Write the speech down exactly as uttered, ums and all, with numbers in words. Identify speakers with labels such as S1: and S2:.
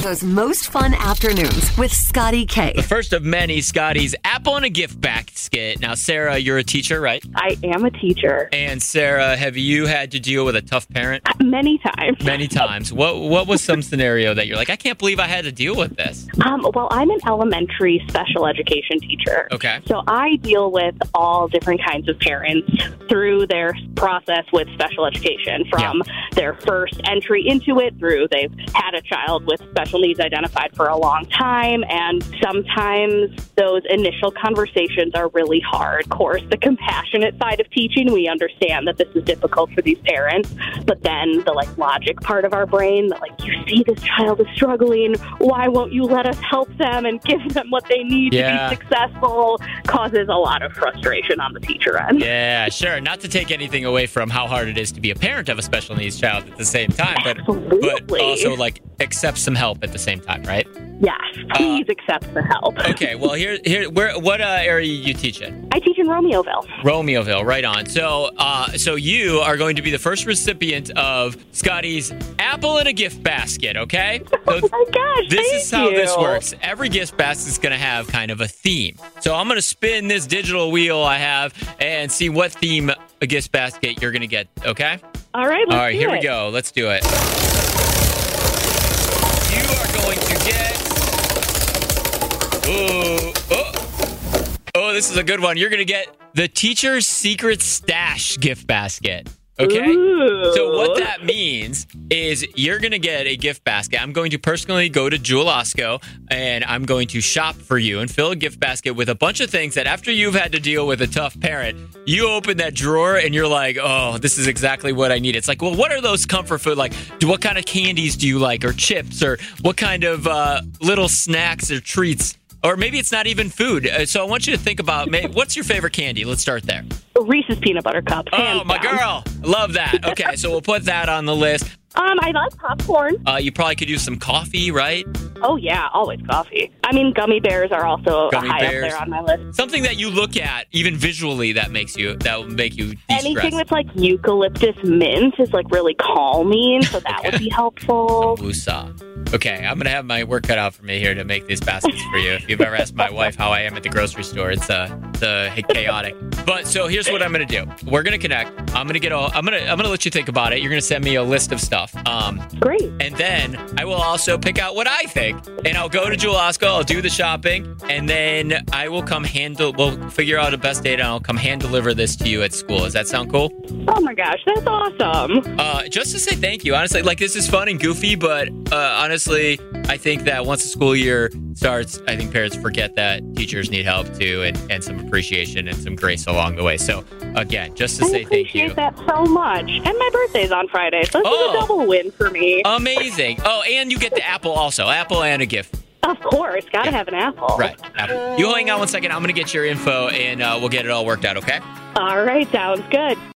S1: Chicago's most fun afternoons with Scotty K.
S2: The first of many Scotty's Apple in a Gift Basket. Now, Sarah, you're a teacher, right?
S3: I am a teacher.
S2: And Sarah, have you had to deal with a tough parent?
S3: Many times.
S2: Many times. What What was some scenario that you're like, I can't believe I had to deal with this?
S3: Um, well, I'm an elementary special education teacher.
S2: Okay.
S3: So I deal with all different kinds of parents through their process with special education, from
S2: Yeah.
S3: their first entry into it through they've had a child with special needs identified for a long time, and sometimes those initial conversations are really hard. Of course, the compassionate side of teaching, we understand that this is difficult for these parents, but then the like logic part of our brain, that like, you see this child is struggling, why won't you let us help them and give them what they need
S2: Yeah.
S3: to be successful, causes a lot of frustration on the teacher end.
S2: Yeah, sure. Not to take anything away from how hard it is to be a parent of a special needs child at the same time, but, but
S3: Absolutely.
S2: also like accept some help at the same time, right?
S3: Yes, please accept the help.
S2: Okay, well, here, here, where, what uh, area you teach in?
S3: I teach in Romeoville.
S2: Romeoville, right on. So, uh, so you are going to be the first recipient of Scotty's Apple in a Gift Basket, okay? So
S3: Oh my gosh,
S2: this
S3: thank
S2: is how
S3: you.
S2: this works. Every gift basket is going to have kind of a theme. So I'm going to spin this digital wheel I have and see what theme a gift basket you're going to get, okay?
S3: All right, let's
S2: All right,
S3: do
S2: here
S3: it.
S2: we go. Let's do it. You are going to get... Ooh, oh. Oh, this is a good one. You're going to get the Teacher's Secret Stash gift basket. Okay?
S3: Ooh.
S2: So what that means is you're going to get a gift basket. I'm going to personally go to Jewel Osco and I'm going to shop for you and fill a gift basket with a bunch of things that after you've had to deal with a tough parent, you open that drawer and you're like, oh, this is exactly what I need. It's like, well, what are those comfort food? Like, do, what kind of candies do you like, or chips, or what kind of uh, little snacks or treats? Or maybe it's not even food. Uh, So I want you to think about, may- what's your favorite candy? Let's start there.
S3: Reese's peanut butter cups.
S2: Oh,
S3: hands
S2: my
S3: down.
S2: girl. Love that. Okay, so we'll put that on the list.
S3: Um, I like popcorn.
S2: Uh, you probably could use some coffee, right?
S3: Oh yeah, always coffee. I mean, gummy bears are also
S2: Gummy
S3: high
S2: bears.
S3: up there on my list.
S2: Something that you look at, even visually, that makes you, that will make you de-stress.
S3: Anything with like eucalyptus mint is like really calming, so that
S2: Okay.
S3: would be helpful.
S2: Woosah. Okay, I'm going to have my work cut out for me here to make these baskets for you. If you've ever asked my wife how I am at the grocery store, it's uh, it's uh, chaotic. But so here's what I'm going to do. We're going to connect. I'm going to get all, I'm going to I'm going to let you think about it. You're going to send me a list of stuff. Um,
S3: Great.
S2: and then I will also pick out what I think. And I'll go to Jewel Osco, I'll do the shopping, and then I will come handle, we'll figure out a best date, and I'll come hand deliver this to you at school. Does that sound cool?
S3: Oh my gosh, that's awesome.
S2: Uh, just to say thank you. Honestly, like, this is fun and goofy, but uh, honestly, I think that once the school year starts, I think parents forget that teachers need help too, and, and some appreciation and some grace along the way. So again, just to
S3: I
S2: say thank you.
S3: appreciate that so much. And my birthday's on Friday, so this
S2: Oh.
S3: is a double win for me.
S2: Amazing. Oh, and you get the apple also. Apple and a gift.
S3: Of course, gotta
S2: Yeah.
S3: have an apple.
S2: Right. Apple. You hang on one second. I'm going to get your info, and uh, we'll get it all worked out, okay?
S3: All right, sounds good.